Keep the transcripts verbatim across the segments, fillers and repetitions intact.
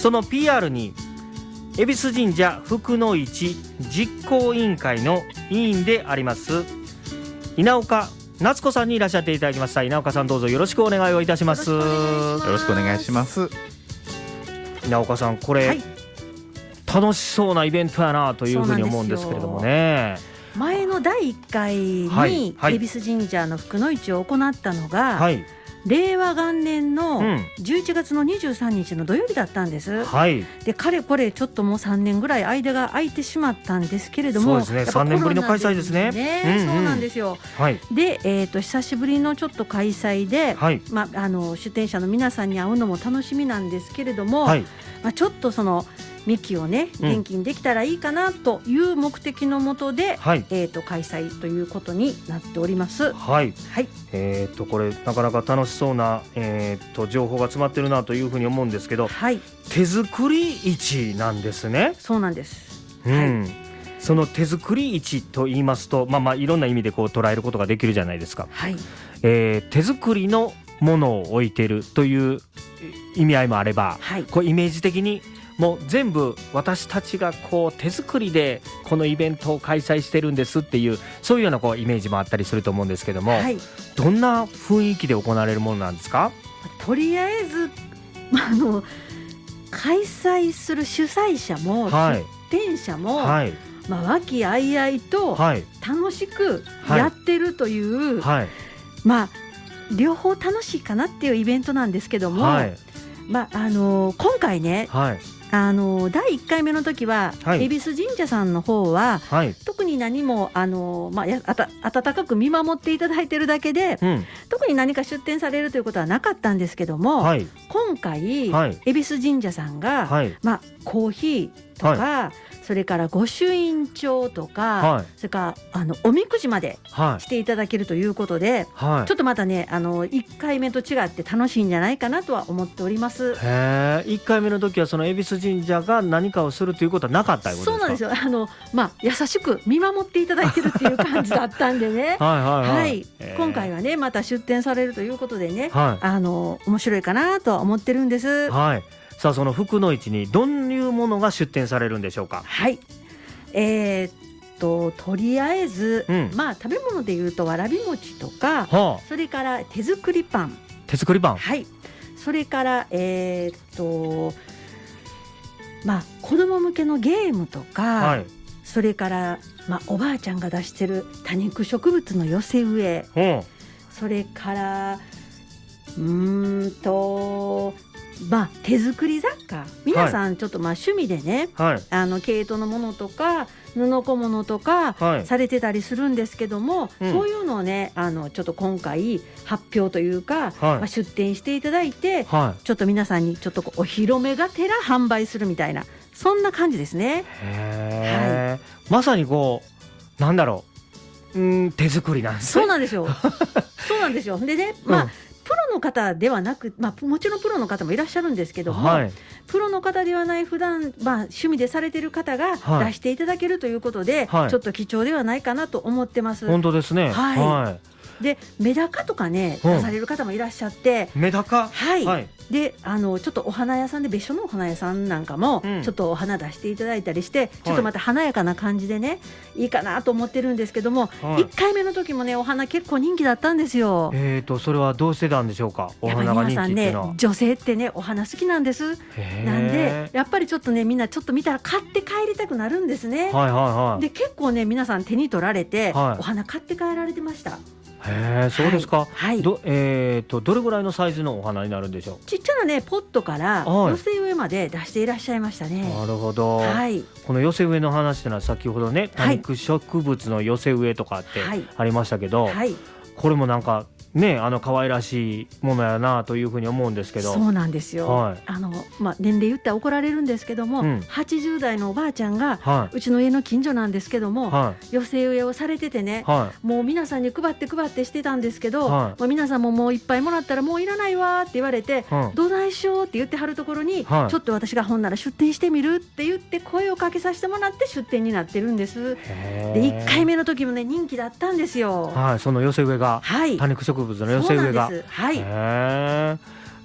その ピーアール に恵比寿神社福の市実行委員会の委員であります稲岡夏子さんにいらっしゃっていただきました。稲岡さん、どうぞよろしくお願いをいたします。 よろしくお願いします。 稲岡さん、これ、はい、楽しそうなイベントやなというふうに思うんですけれどもね。 前のだいいっかいに、はいはい、恵比寿神社の福の市を行ったのが、はい、れいわ元年のじゅういちがつのにじゅうさんにちの土曜日だったんです、はい、でかれこれちょっともうさんねんぐらい間が空いてしまったんですけれども、 そうですね、さんねんぶりの開催ですね。 うんうん、そうなんですよ、はい、で、えー、と久しぶりのちょっと開催で、はい、ま、あの出店者の皆さんに会うのも楽しみなんですけれども、はい、まあ、ちょっとその幹をね元気にできたらいいかなという目的のもとで、はい、えー、と開催ということになっております。 はい、はい、えー、とこれなかなか楽しそうな、えー、と情報が詰まってるなというふうに思うんですけど、はい、手作り市なんですね。 そうなんです、 うん、はい、その手作り市と言いますと、まあまあいろんな意味でこう捉えることができるじゃないですか、はい、えー、手作りのものを置いてるという意味合いもあれば、はい、こうイメージ的にもう全部私たちがこう手作りでこのイベントを開催してるんですっていう、そういうようなこうイメージもあったりすると思うんですけども、はい、どんな雰囲気で行われるものなんですか？ とりあえずあの開催する主催者も、はい、出店者も、はい、まあ、和気あいあいと楽しくやってるという、はいはい、まあ両方楽しいかなっていうイベントなんですけども、はい、まああの今回ね、はい、あのだいいっかいめの時は、はい、恵比寿神社さんの方は、はい、特に何もあの、まあ、やあた温かく見守っていただいているだけで、うん、特に何か出店されるということはなかったんですけども、はい、今回、はい、恵比寿神社さんが、はい、まあ、コーヒーとか、はい、それから御朱印帳とか、はい、それからあのおみくじまでしていただけるということで、はい、ちょっとまたねあのいっかいめと違って楽しいんじゃないかなとは思っております。 へー、いっかいめの時はその恵比寿神社が何かをするということはなかったということですか？そうなんですよ、 あの、まあ、優しく見守っていただいてるっていう感じだったんでねはいはい、はいはい、今回はねまた出店されるということでね、はい、あの面白いかなと思ってるんです。 はい、さあその福の市にどういうものが出店されるんでしょうか？ はい、えー、っととりあえず、うん、まあ食べ物でいうとわらび餅とか、はあ、それから手作りパン手作りパン、 はい、それからえー、っとまあ子供向けのゲームとか、はい、それから、まあ、おばあちゃんが出してる多肉植物の寄せ植え、はあ、それからうーんとまあ、手作り雑貨皆さんちょっとまあ趣味でね、はい、あの毛糸のものとか布小物とかされてたりするんですけども、はい、そういうのをねあのちょっと今回発表というか、はい、まあ、出展していただいて、はい、ちょっと皆さんにちょっとお披露目がてら販売するみたいなそんな感じですね。 へー、はい、まさにこうなんだろう、うーん手作りなんですね。 そうなんですよそうなんですよ。でね、まあ、うん、プロの方ではなく、まあ、もちろんプロの方もいらっしゃるんですけども、はい、プロの方ではない普段、まあ、趣味でされている方が出していただけるということで、はい、ちょっと貴重ではないかなと思ってます。 本当ですね、はいはい、 でメダカとかね出される方もいらっしゃって、 うん、メダカ、 はい、はい、であのちょっとお花屋さんで別所のお花屋さんなんかも、うん、ちょっとお花出していただいたりして、ちょっとまた華やかな感じでねいいかなと思ってるんですけども、はい、いっかいめの時もねお花結構人気だったんですよ。 えーとそれはどうしてたんでしょうか？お花が人気っていうのは。 皆さんね女性ってねお花好きなんです。なんでやっぱりちょっとねみんなちょっと見たら買って帰りたくなるんですね、はいはいはい、で結構ね皆さん手に取られて、はい、お花買って帰られてました。 へー、そうですか、はいはい、ど, えー、とどれぐらいのサイズのお花になるんでしょう？ ちっちゃなねポットから寄せ植えまで出していらっしゃいましたね。 なるほど、はい、この寄せ植えの話というのは先ほどね多肉植物の寄せ植えとかってありましたけど、はいはい、これもなんかね、あの可愛らしいものやなというふうに思うんですけど。 そうなんですよ、はい、あのまあ、年齢言ったら怒られるんですけども、うん、はちじゅうだいのおばあちゃんが、はい、うちの家の近所なんですけども、はい、寄せ植えをされててね、はい、もう皆さんに配って配ってしてたんですけど、はい、まあ、皆さんももういっぱいもらったらもういらないわって言われて、はい、どないしようって言ってはるところに、はい、ちょっと私がほんなら出店してみるって言って声をかけさせてもらって出店になってるんです。でいっかいめの時もね人気だったんですよ、 はい、その寄せ植えが、はい、多肉植物の寄せ植えが、 はい、 へ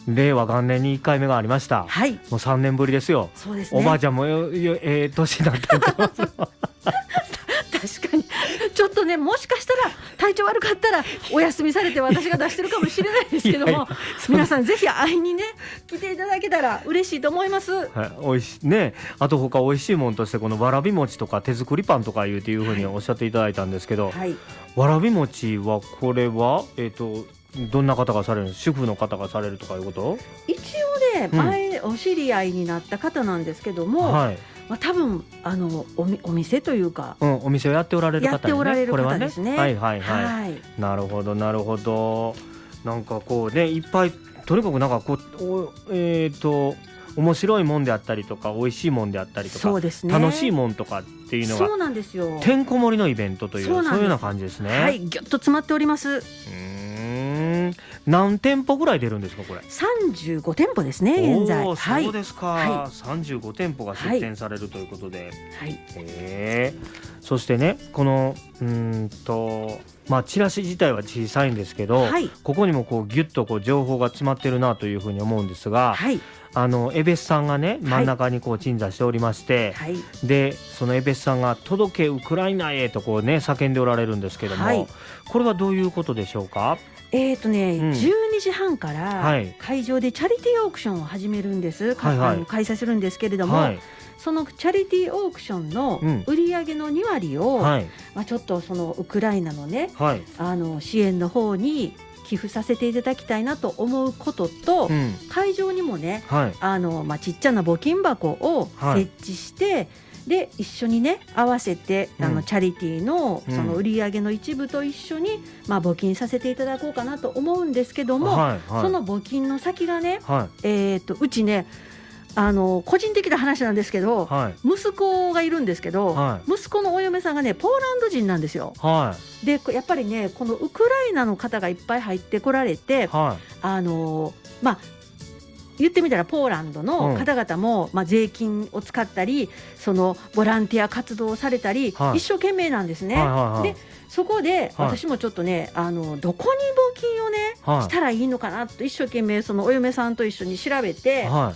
令和元年にいっかいめがありました、 はい、 もうさんねんぶりですよ。 そうですね、 おばあちゃんもええ年になってると思います確かにちょっとね、もしかしたら体調悪かったらお休みされて私が出してるかもしれないですけどもいやいや皆さんぜひ会いにね来ていただけたら嬉しいと思います、はい、 おいしいね。あと他おいしいもんとしてこのわらび餅とか手作りパンとかいうっていうふうにおっしゃっていただいたんですけど、はい、わらび餅はこれはえっとどんな方がされるんですか？主婦の方がされるとかいうこと？ 一応ね、前お知り合いになった方なんですけども、はい、まあ、多分あの お, お店というか、 うん、お店をやっておられる方、ね、 やっておられる方ですね。 はいはいはい、はい、なるほどなるほど。なんかこうね、いっぱいとにかくなんかこうえっ、ー、と面白いもんであったりとか美味しいもんであったりとか、 そうですね、 楽しいもんとかっていうのがそうなんですよ。 てんこ盛りのイベントというそういうような感じですね。 はい、ぎゅっと詰まっております。うーん、何店舗ぐらい出るんですかこれ？ さんじゅうごてんぽですね現在。 おー、そうですか、 はい、 さんじゅうごてんぽが出店されるということで、はい、へー。そしてね、このうーんとまあチラシ自体は小さいんですけど、はい、ここにもこうギュッとこう情報が詰まってるなというふうに思うんですが、はい、あのエベスさんがね真ん中にこう鎮座しておりまして、はい、でそのエベスさんが届けウクライナへとこうね叫んでおられるんですけども、はい、これはどういうことでしょうか？ えーとねうん、じゅうにじはんから会場でチャリティーオークションを始めるんです、はいはい、開催するんですけれども、はい、そのチャリティーオークションの売り上げのにわりを、うん、はい、まあ、ちょっとそのウクライナのね、はい、あの支援の方に寄付させていただきたいなと思うことと、うん、会場にもね、はい、あのまあ、ちっちゃな募金箱を設置して、はい、で一緒にね合わせて、うん、あのチャリティーのその売り上げの一部と一緒に、うん、まあ、募金させていただこうかなと思うんですけども、はいはい、その募金の先がね、はい、えー、とうちねあの個人的な話なんですけど、はい、息子がいるんですけど、はい、息子のお嫁さんがねポーランド人なんですよ、はい、でやっぱりねこのウクライナの方がいっぱい入ってこられて、はい、あのまあ言ってみたらポーランドの方々も、うん、まあ、税金を使ったりそのボランティア活動をされたり、はい、一生懸命なんですね、はいはいはい、でそこで私もちょっとね、はい、あのどこに募金をね、はい、したらいいのかなと一生懸命そのお嫁さんと一緒に調べて、はい、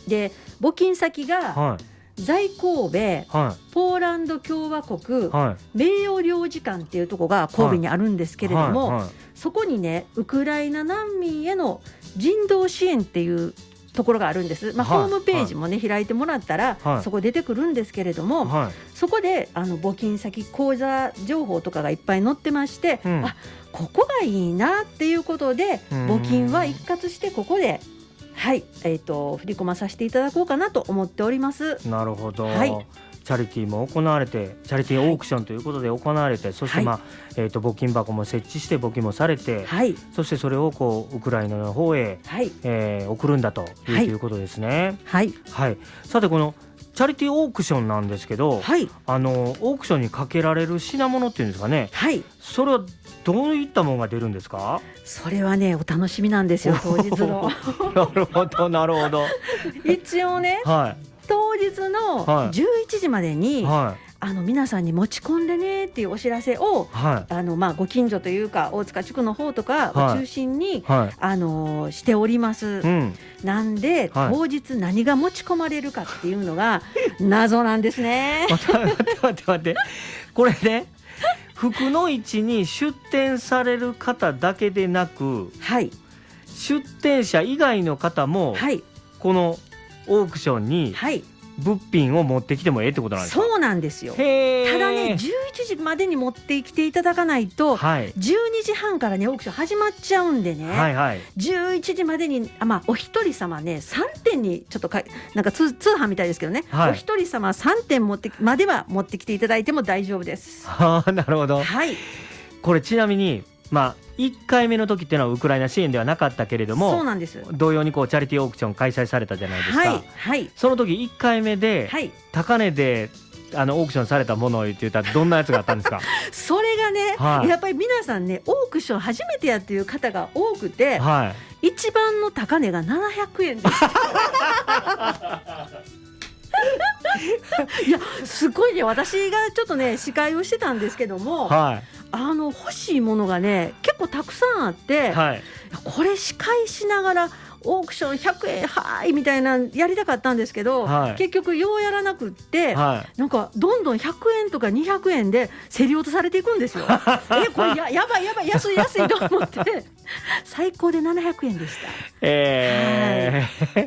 で募金先が、はい、在神戸、はい、ポーランド共和国、はい、名誉領事館っていうところが神戸にあるんですけれども、はいはいはい、そこにねウクライナ難民への人道支援っていうところがあるんです、まあ、はい、ホームページもね、はい、開いてもらったら、はい、そこ出てくるんですけれども、はい、そこであの募金先口座情報とかがいっぱい載ってまして、うん、あここがいいなっていうことで募金は一括してここではい、えーと、振り込まさせていただこうかなと思っております。 なるほど、はい、チャリティーも行われてチャリティーオークションということで行われて、はい、そして、まあ、えーと、募金箱も設置して募金もされて、はい、そしてそれをこうウクライナの方へ、はい、えー、送るんだという、はい、いうことですね、はいはい、さてこのチャリティーオークションなんですけど、はい、あのオークションにかけられる品物っていうんですかね、はい、それはどういったものが出るんですか？ それはねお楽しみなんですよ当日のなるほどなるほど一応ね、はい、当日のじゅういちじまでに、はい、あの皆さんに持ち込んでねっていうお知らせを、はい、あのまあ、ご近所というか大塚地区の方とかを中心に、はい、あのしております、うん、なんで、はい、当日何が持ち込まれるかっていうのが謎なんですね待って待って待って待ってこれね福の市に出店される方だけでなく、はい、出店者以外の方も、はい、このオークションに物品を持ってきてもええってことなんですか？ そうなんですよ。ただねじゅういちじまでに持ってきていただかないと、はい、じゅうにじはんからねオークション始まっちゃうんでね、はいはい、じゅういちじまでにあ、まあ、お一人様ねさんてんにちょっとかなんか 通, 通販みたいですけどね、はい、お一人様さんてん持ってまでは持ってきていただいても大丈夫です。 はあ、なるほど、はい、これちなみにまあいっかいめの時っていうのはウクライナ支援ではなかったけれども、 そうなんです。 同様にこうチャリティーオークション開催されたじゃないですか、はいはい、その時いっかいめで、はい、高値であのオークションされたものを言ってたらどんなやつがあったんですか？ それがね、はい、やっぱり皆さんねオークション初めてやっていう方が多くて、はい、一番の高値がななひゃくえんですいやすごいね、私がちょっとね司会をしてたんですけども、はい、あの欲しいものがね結構たくさんあって、はい、これ司会しながらオークションひゃくえんはいみたいなやりたかったんですけど、はい、結局ようやらなくって、はい、なんかどんどんひゃくえんとかにひゃくえんで競り落とされていくんですよえこれ や, やばいやばい安い安いと思って最高でななひゃくえんでした。 えーはい、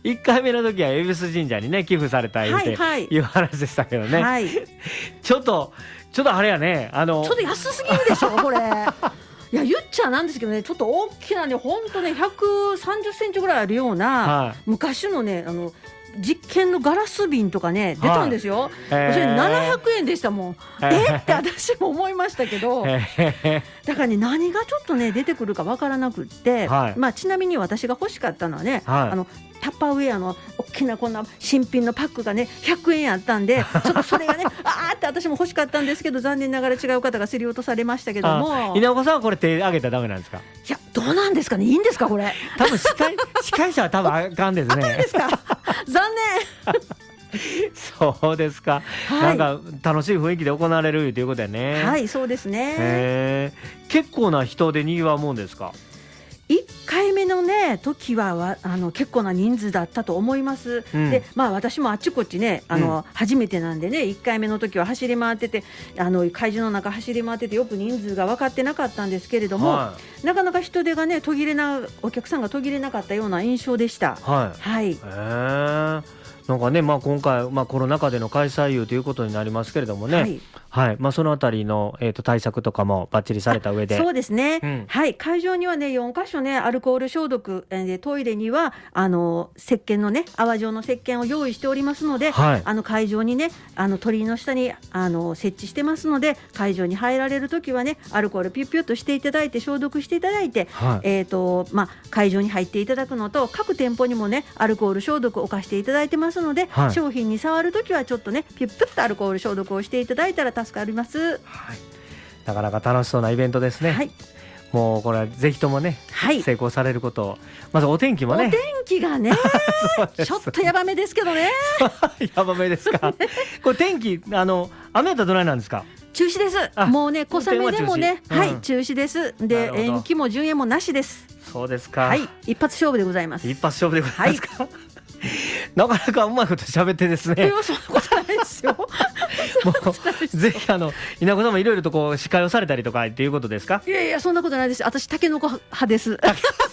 いっかいめの時は恵比寿神社にね寄付されたいって、はい、いう話でしたけどね、はい、ちょっとちょっとあれやね、あのちょっと安すぎるでしょこれいや言っちゃなんですけどね、ちょっと大きなね本当ねひゃくさんじゅっセンチぐらいあるような、はい、昔のねあの実験のガラス瓶とかね出たんですよ、はいえー、それななひゃくえんでしたもん、えー、えって私も思いましたけど、えー、だからね何がちょっとね出てくるかわからなくって、はいまあ、ちなみに私が欲しかったのはね、はい、あのタッパーウェアの大きなこんな新品のパックがねひゃくえんあったんでちょっとそれがねあーって私も欲しかったんですけど残念ながら違う方が競り落とされましたけども。 稲岡さんはこれ手挙げたらダメなんですか？ いやどうなんですかね、いいんですかこれ多分司会司会者は多分あかんですね。 あかんですか残念そうですか、はい、なんか楽しい雰囲気で行われるということだよね。 はいそうですね、 えー、結構な人でにぎわうもんですか？ いっかいめのね時はわあの結構な人数だったと思います、うん、でまあ私もあっちこっちねあの、うん、初めてなんでねいっかいめの時は走り回っててあの会場の中走り回っててよく人数が分かってなかったんですけれども、はい、なかなか人手がね途切れなお客さんが途切れなかったような印象でした。 はい、はい、へーなんかねまあ、今回、まあ、コロナ禍での開催遊ということになりますけれどもね、はいはいまあ、そのあたりの、えー、と対策とかもバッチリされた上で。 そうですね、うんはい、会場にはねよんか所ねアルコール消毒、えー、トイレにはあの石鹸のね泡状の石鹸を用意しておりますので、はい、あの会場にねあの鳥居の下にあの設置してますので会場に入られるときはねアルコールピュッピュッとしていただいて消毒していただいて、はいえーとまあ、会場に入っていただくのと各店舗にもねアルコール消毒を置かしていただいてますので、はい、商品に触るときはちょっとねピュッピュッとアルコール消毒をしていただいたら助かります。 はい、なかなか楽しそうなイベントですね。はい、もうこれはぜひともね、はい、成功されることをまずお天気もねお天気がねちょっとやばめですけどねやばめですかこれ天気あの雨だったらどないなんですか？ 中止です。もうね小雨でもね中止、うん、はい中止ですで延期も順延もなしです。 そうですか。 はい一発勝負でございます。 一発勝負でございますか、はいなかなかうまいこと喋ってですね。 いやそんなことないですよもうぜひあの稲子さんもいろいろとこう司会をされたりとかっていうことですか？ いやいやそんなことないです。私タケノコ派です。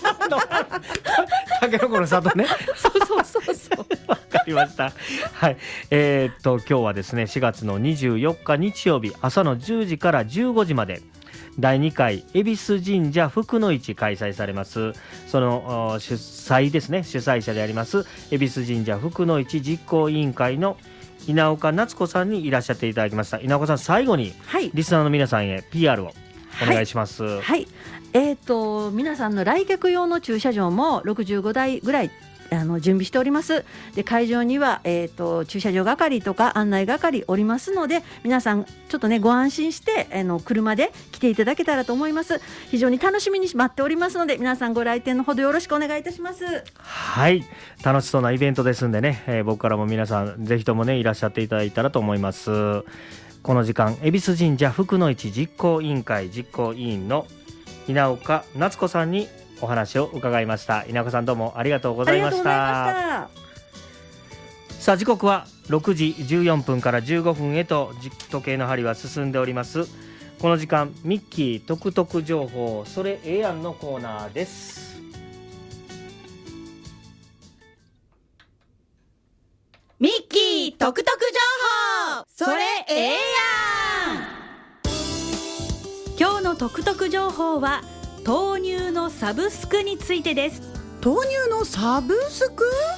タケノコの里ねそうそうそうそうわかりました。はいえー、っと今日はですねしがつのにじゅうよっか日曜日朝のじゅうじからじゅうごじまでだいにかい恵比寿神社福の市開催されます。その主催ですね主催者であります恵比寿神社福の市実行委員会の稲岡夏子さんにいらっしゃっていただきました。稲岡さん最後にリスナーの皆さんへ ピーアール をお願いします。はい、 はい、えーと皆さんの来客用の駐車場もろくじゅうごだいぐらいあの準備しております。で会場には、えーと、駐車場係とか案内係おりますので皆さんちょっとねご安心してあの車で来ていただけたらと思います。非常に楽しみに待っておりますので皆さんご来店のほどよろしくお願いいたします。 はい楽しそうなイベントですんでね、えー、僕からも皆さんぜひともねいらっしゃっていただいたらと思います。この時間恵比寿神社福の市実行委員会実行委員の稲岡夏子さんにお話を伺いました。稲岡さんどうもありがとうございました。さあ時刻はろくじじゅうよんぷんからじゅうごふんへと時計の針は進んでおります。この時間ミッキートクトク情報それええやんのコーナーです。 ミッキートクトク情報それええやん。今日のトクトク情報は豆乳のサブスクについてです。 豆乳のサブスク？